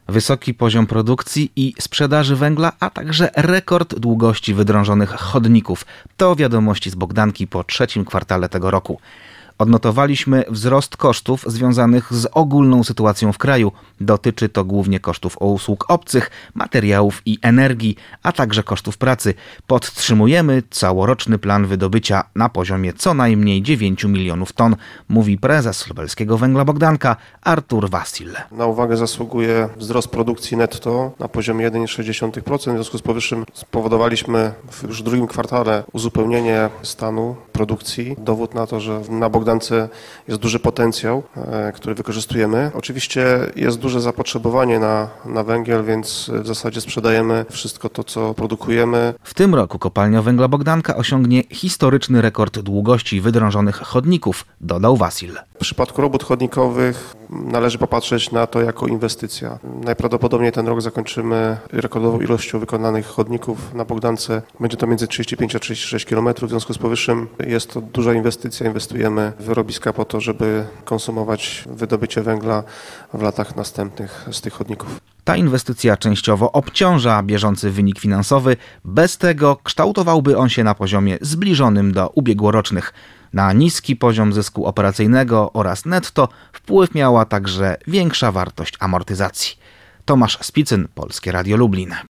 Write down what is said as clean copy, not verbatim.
Wysoki poziom produkcji i sprzedaży węgla, a także rekord długości wydrążonych chodników. To wiadomości z Bogdanki po trzecim kwartale tego roku. Odnotowaliśmy wzrost kosztów związanych z ogólną sytuacją w kraju. Dotyczy to głównie kosztów usług obcych, materiałów i energii, a także kosztów pracy. Podtrzymujemy całoroczny plan wydobycia na poziomie co najmniej 9 milionów ton, mówi prezes Lubelskiego Węgla Bogdanka Artur Wasil. Na uwagę zasługuje wzrost produkcji netto na poziomie 1,6%. W związku z powyższym spowodowaliśmy już w drugim kwartale uzupełnienie stanu produkcji. Dowód na to, że na Bogdance jest duży potencjał, który wykorzystujemy. Oczywiście jest duże zapotrzebowanie na węgiel, więc w zasadzie sprzedajemy wszystko to, co produkujemy. W tym roku kopalnia węgla Bogdanka osiągnie historyczny rekord długości wydrążonych chodników, dodał Wasil. W przypadku robót chodnikowych należy popatrzeć na to jako inwestycja. Najprawdopodobniej ten rok zakończymy rekordową ilością wykonanych chodników na Bogdance. Będzie to między 35 a 36 km. W związku z powyższym jest to duża inwestycja. Inwestujemy w wyrobiska po to, żeby konsumować wydobycie węgla w latach następnych z tych chodników. Ta inwestycja częściowo obciąża bieżący wynik finansowy. Bez tego kształtowałby on się na poziomie zbliżonym do ubiegłorocznych. Na niski poziom zysku operacyjnego oraz netto wpływ miała także większa wartość amortyzacji. Tomasz Spicyn, Polskie Radio Lublin.